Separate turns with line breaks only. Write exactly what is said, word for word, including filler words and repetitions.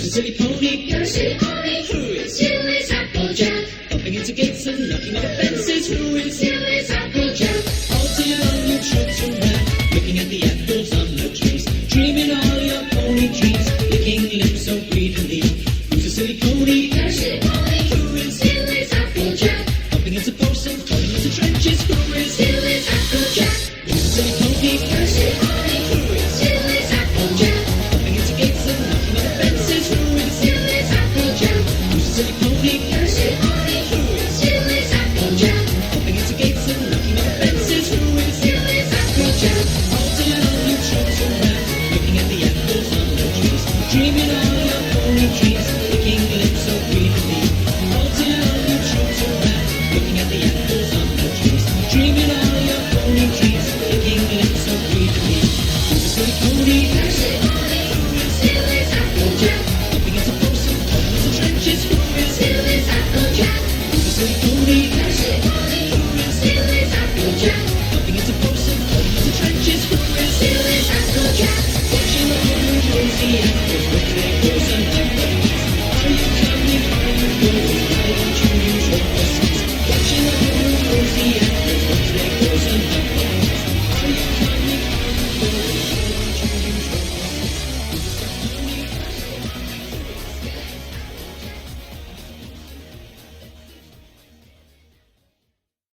Who's a silly pony?
You're a silly pony.
Who is?
You is Applejack.
Bumping into gates and knocking over fences. Who is?
You is Applejack.
All day long you trot around, looking at the apples on the trees, dreaming all your pony dreams, licking lips so greedily. Who's a silly pony?
You're a silly pony.
Who is?
You is Applejack.
Bumping into posts and falling into trenches. Who is?
You is Applejack.
Who's a silly pony?
You're a silly pony.
Who is?
You is Applejack.
Bumping into gates and knocking over fences. Who is?
You is Applejack.
Who's a silly pony?
You're a silly pony.
Who is?
You is Applejack.
Bumping into gates and knocking over fences. Who is?
You is Applejack.
All day long you trot around, looking at the apples on the trees, dreaming all your pony dreams, licking lips so greedily. All day long you trot around, looking at the apples on the trees, dreaming all your pony dreams, licking lips so greedily. Who's a silly pony?
You're a silly pony. You is Applejack.
Bumping into posts and falling into trenches. Who is?
You is Applejack.
Who's a silly pony?
You're a silly pony. You is Applejack.
Bumping into posts and falling into trenches. Who is?
You is Applejack.
Watching the pony grows the apples with their grows and decorations. Are you coming? Are you going? Why don't you use your